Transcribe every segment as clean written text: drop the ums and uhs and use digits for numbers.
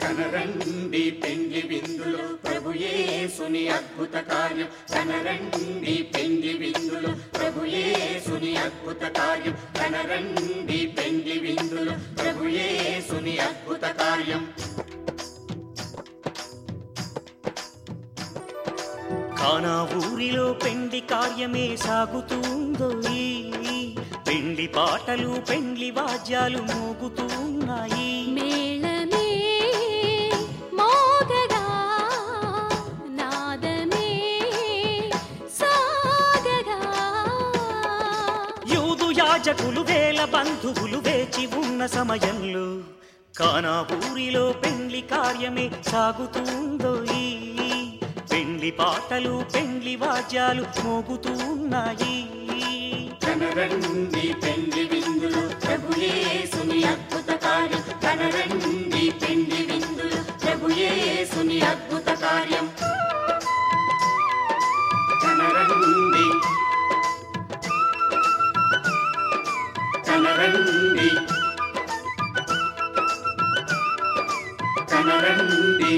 కనరండి పెండ్లి విందులో ప్రభు యేసుని అద్భుత కార్యం. కనరండి పెండ్లి విందులో ప్రభు యేసుని అద్భుత కార్యం. కనరండి పెండ్లి విందులో ప్రభు యేసుని అద్భుత కార్యం. కానా ఊరిలో పెండ్లి కార్యమే సాగుతుందో, పెండ్లి పాటలు పెండ్లి వాద్యాలు మోగుతున్నాయి. మేళమే మోగగా నాదమే సాగగా, యూదు యాజకులు వేల బంధువులు వేచి ఉన్న సమయంలో కానా ఊరిలో పెండ్లి కార్యమే సాగుతుందో, పెండ్లి పాటలు పెండ్లి వాద్యాలు మోగుతున్నాయి. కనరండి పెండ్లి విందులో ప్రభు యేసుని అద్భుత కార్యం. కనరండి పెండ్లి విందులో ప్రభు యేసుని అద్భుత కార్యం. కనరండి కనరండి కనరండి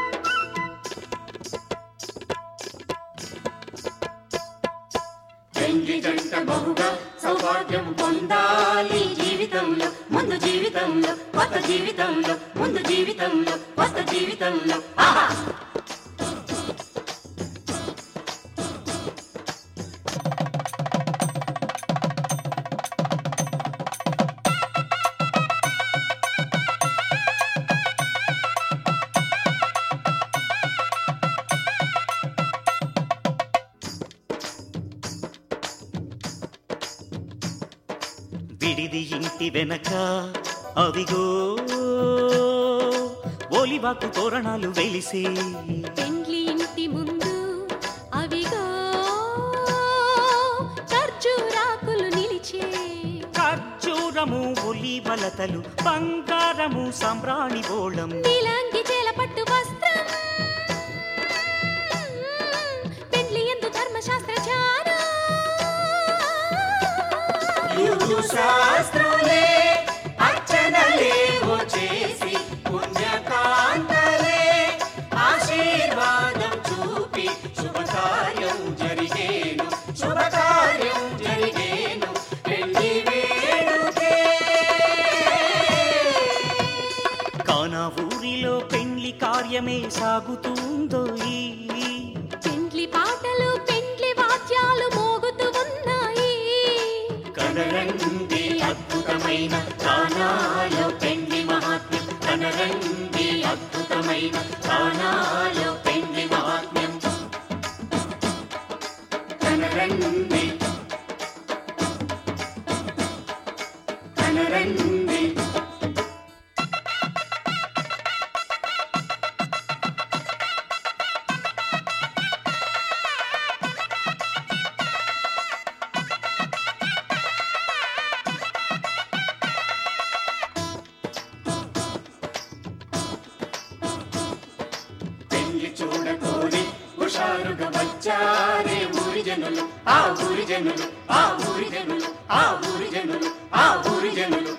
పెండ్లి జంట బహుగా సౌభాగ్యం పొందాలి జీవితంలో, ముందు జీవితంలో కొత్త జీవితంలో, ముందు జీవితంలో కొత్త జీవితంలో. ఆహా విడిది ఇంటి వెనక అవిగో ఒలివాకు తోరణాలు వెలిసి, పెండ్లి ఇంటి ముందు అవిగో ఖర్జూరాకులు నిలిచే, ఖర్జూరము ఒలివలతలు బంగారము సాంబ్రాణి బోళం, నీలాంగి చేలపట్టు వస్త్రం, పెండ్లి ఎందు ధర్మశాస్త్ర ధ్యానం, శాస్త్రులే అర్చనలేవో చేసి పుణ్యకాంతలే ఆశీర్వాదం చూపి శుభకార్యం జరిగేను, శుభకార్యం జరిగేను పెళ్లి వేడుకే. కానా ఊరిలో పెండ్లి కార్యమే సాగుతుందో, పెండ్లి పాటలు పెండ్లి వాద్యాలు మోగుతూ ఉన్నాయి. కనరండి అద్భుతమైన కానాలో పెండ్లి మహాత్మ్యం. కనరండి అద్భుతమైన కానాలో పెండ్లి మహాత్మ్యం. కనరండి కనరండి చూడకోరి హుషారుగా వచ్చారే ఊరి జనులు, ఆ ఊరి జనులు, ఆ ఊరి జనులు, ఆ ఊరి జనులు, ఆ ఊరి జనులు.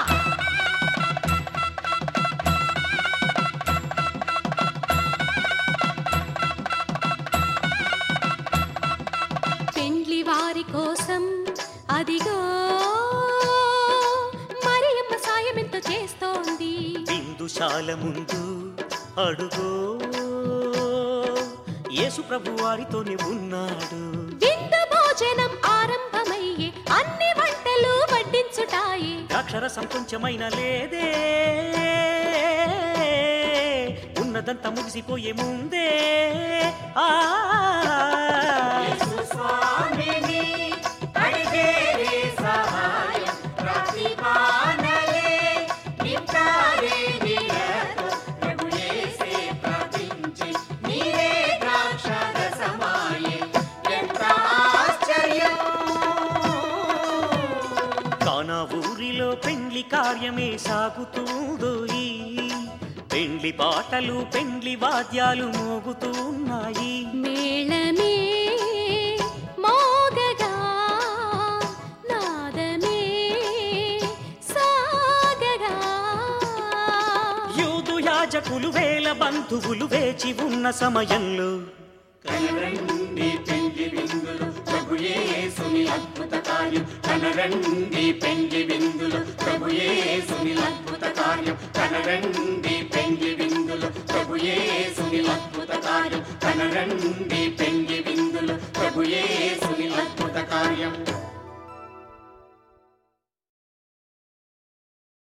పెండ్లి వారి కోసం అదిగో మరియమ్మ సాయం ఎంతో చేస్తోంది. బిందుశాల ముందు అడుగో యేసు ప్రభు వారితోనే ఉన్నాడు. విందు భోజనం ఆరంభమయ్యే, అన్ని వంటలు వడ్డించుటాయి. అక్షరసం కొంచెమైన లేదే, ఉన్నదంతా ముగిసిపోయే ముందే ఆ స్వామిని అడిగేరే సహాయం ప్రతిమానలే నింపారే నీరతో ప్రభు యేసే ప్రార్థించి నీరే ద్రాక్షరసమాయే. ఎంత ఆశ్చర్యం! కానా ఊరిలో పెండ్లి కార్యమే సాగుతుందో, పెండ్లి పాటలు పెండ్లి వాద్యాలు మోగుతున్నాయి. మేళమే మోగగా నాదమే సాగగా, యాజకులు వేల బంధువులు వేచి ఉన్న సమయంలో కనరండి పెండ్లి విందులు ప్రభు యేసుని అద్భుత కార్యం కనరండి పెండ్లి విందులు ప్రభు యేసుని అద్భుత కార్యం కనరండి పెండ్లి విందులు ప్రభు యేసుని అద్భుత కార్యం కనరండి పెండ్లి విందులు ప్రభు యేసుని అద్భుత కార్యం